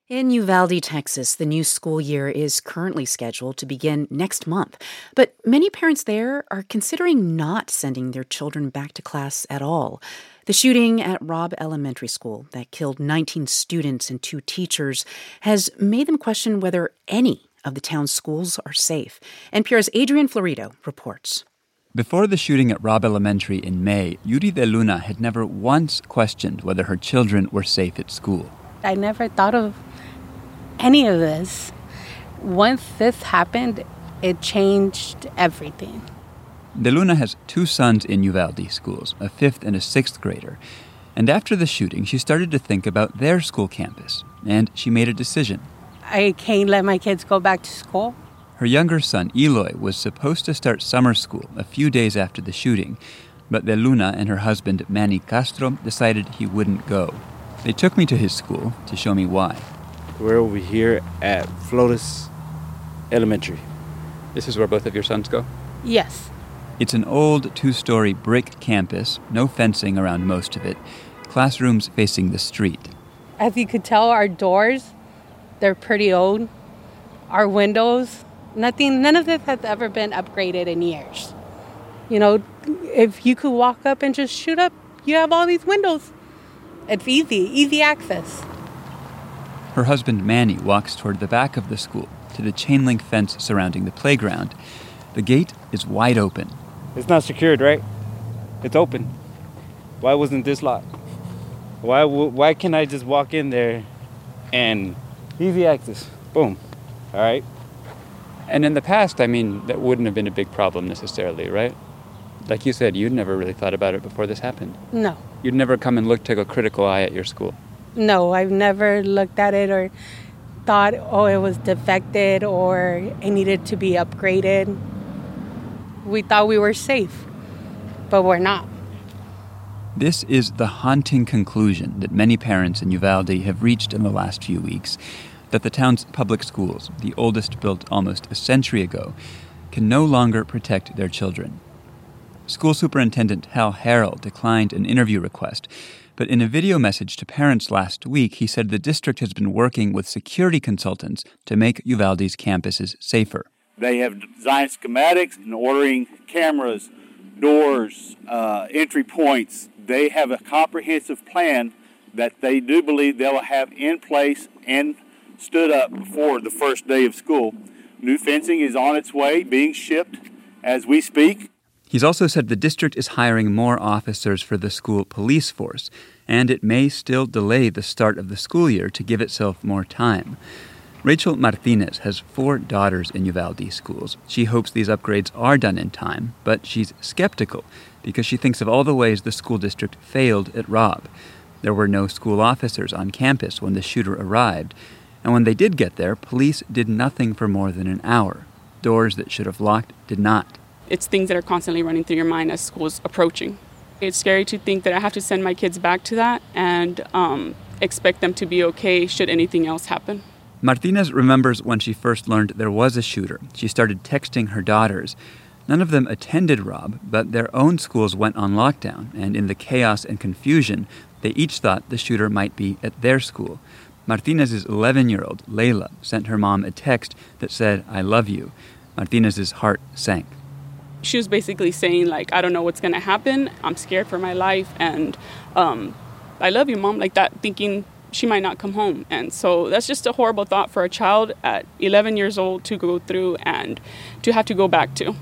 In Uvalde, Texas, the new school year is currently scheduled to begin next month. But many parents there are considering not sending their children back to class at all. The shooting at Robb Elementary School that killed 19 students and 2 teachers has made them question whether any of the town's schools are safe. NPR's Adrian Florido reports. Before the shooting at Robb Elementary in May, Yuri de Luna had never once questioned whether her children were safe at school. I never thought of any of this. Once this happened, it changed everything. De Luna has 2 sons in Uvalde schools, a 5th and a 6th grader. And after the shooting, she started to think about their school campus, and she made a decision. I can't let my kids go back to school. Her younger son, Eloy, was supposed to start summer school a few days after the shooting, but De Luna and her husband, Manny Castro, decided he wouldn't go. They took me to his school to show me why. We're over here at Flotus Elementary. This is where both of your sons go? Yes. It's an old 2-story brick campus, no fencing around most of it, classrooms facing the street. As you could tell, our doors, they're pretty old. Our windows, none of this has ever been upgraded in years. You know, if you could walk up and just shoot up, you have all these windows. It's easy access. Her husband Manny walks toward the back of the school, to the chain-link fence surrounding the playground. The gate is wide open. It's not secured, right? It's open. Why wasn't this locked? Why can't I just walk in there and easy access? Boom. All right? And in the past, that wouldn't have been a big problem necessarily, right? Like you said, you'd never really thought about it before this happened. No. You'd never come and take a critical eye at your school. No, I've never looked at it or thought, it was defected or it needed to be upgraded. We thought we were safe, but we're not. This is the haunting conclusion that many parents in Uvalde have reached in the last few weeks, that the town's public schools, the oldest built almost a century ago, can no longer protect their children. School Superintendent Hal Harrell declined an interview request, but in a video message to parents last week, he said the district has been working with security consultants to make Uvalde's campuses safer. They have designed schematics and ordering cameras, doors, entry points. They have a comprehensive plan that they do believe they will have in place and stood up before the first day of school. New fencing is on its way, being shipped as we speak. He's also said the district is hiring more officers for the school police force, and it may still delay the start of the school year to give itself more time. Rachel Martinez has 4 daughters in Uvalde schools. She hopes these upgrades are done in time, but she's skeptical because she thinks of all the ways the school district failed at Robb. There were no school officers on campus when the shooter arrived, and when they did get there, police did nothing for more than an hour. Doors that should have locked did not. It's things that are constantly running through your mind as school's approaching. It's scary to think that I have to send my kids back to that and expect them to be okay should anything else happen. Martinez remembers when she first learned there was a shooter. She started texting her daughters. None of them attended Robb, but their own schools went on lockdown, and in the chaos and confusion, they each thought the shooter might be at their school. Martinez's 11-year-old, Layla, sent her mom a text that said, "I love you." Martinez's heart sank. She was basically saying, I don't know what's going to happen. I'm scared for my life, and I love you, Mom, like that, thinking she might not come home. And so that's just a horrible thought for a child at 11 years old to go through and to have to go back to.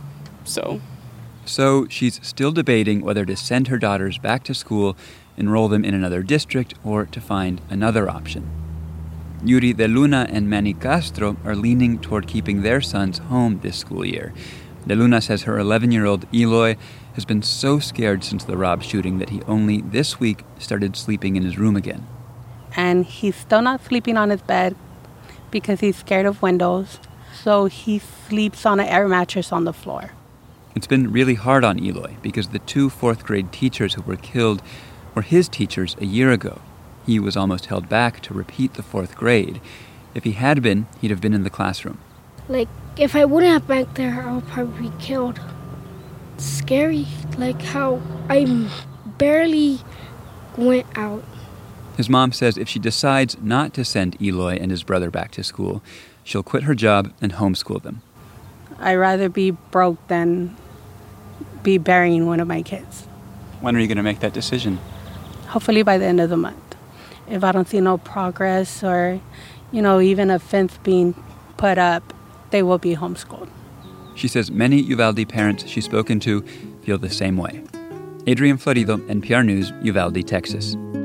So she's still debating whether to send her daughters back to school, enroll them in another district, or to find another option. Yuri de Luna and Manny Castro are leaning toward keeping their sons home this school year. De Luna says her 11-year-old Eloy has been so scared since the Robb shooting that he only this week started sleeping in his room again. And he's still not sleeping on his bed because he's scared of windows, so he sleeps on an air mattress on the floor. It's been really hard on Eloy because the 2 fourth-grade teachers who were killed were his teachers a year ago. He was almost held back to repeat the 4th grade. If he had been, he'd have been in the classroom. If I wouldn't have back there, I would probably be killed. It's scary, how I barely went out His mom says if she decides not to send Eloy and his brother back to school, she'll quit her job and homeschool them. I'd rather be broke than be burying one of my kids. When are you going to make that decision? Hopefully by the end of the month. If I don't see no progress or, even a fence being put up, they will be homeschooled. She says many Uvalde parents she's spoken to feel the same way. Adrian Florido, NPR News, Uvalde, Texas.